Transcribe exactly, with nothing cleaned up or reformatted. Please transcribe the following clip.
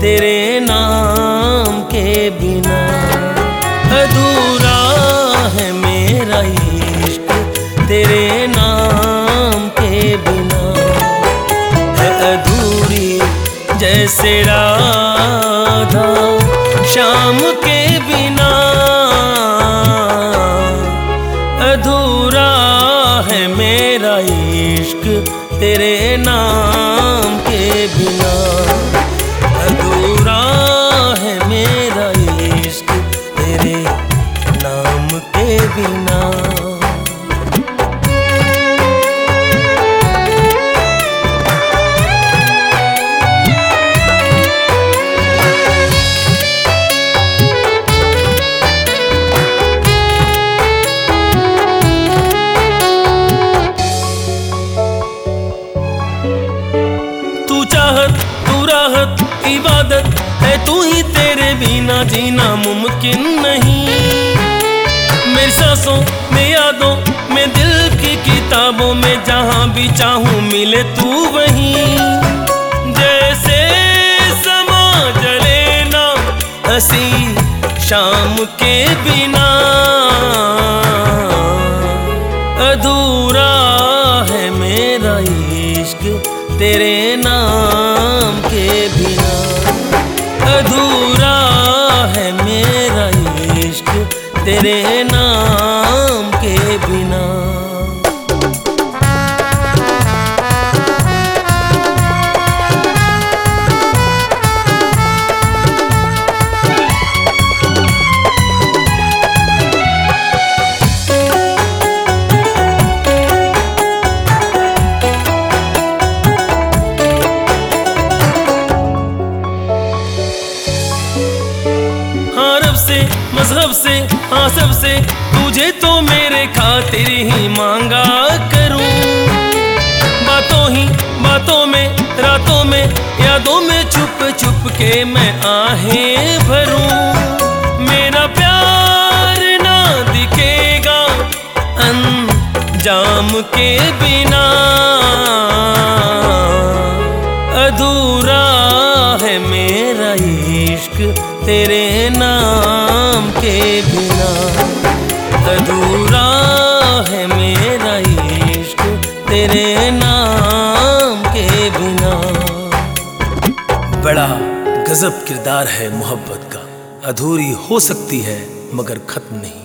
तेरे नाम के बिना। अधूरा है मेरा इश्क तेरे नाम के बिना। है अधूरी जैसे राधा शाम के बिना। अधूरा है मेरा इश्क तेरे नाम के बिना। अधूरा है मेरा इश्क तेरे नाम के बिना। तू राहत इबादत है तू ही, तेरे बिना जीना मुमकिन नहीं। मेरी सांसों में यादों में दिल की किताबों में जहां भी चाहूं मिले तू वहीं। जैसे समा जले ना हंसी शाम के बिना। अधूरा है मेरा इश्क तेरे नाम के बिना। अधूरा है मेरा इश्क तेरे नाम के बिना। मजहब से हाँ सबसे तुझे तो मेरे खातिर ही मांगा करूं। बातों ही बातों में रातों में यादों में छुप छुप के मैं आहें भरूं। मेरा प्यार ना दिखेगा अंजाम के बिना। अधूरा है मेरा इश्क तेरे नाम के बिना। अधूरा है मेरा इश्क तेरे नाम के बिना। बड़ा गजब किरदार है मोहब्बत का, अधूरी हो सकती है मगर खत्म नहीं।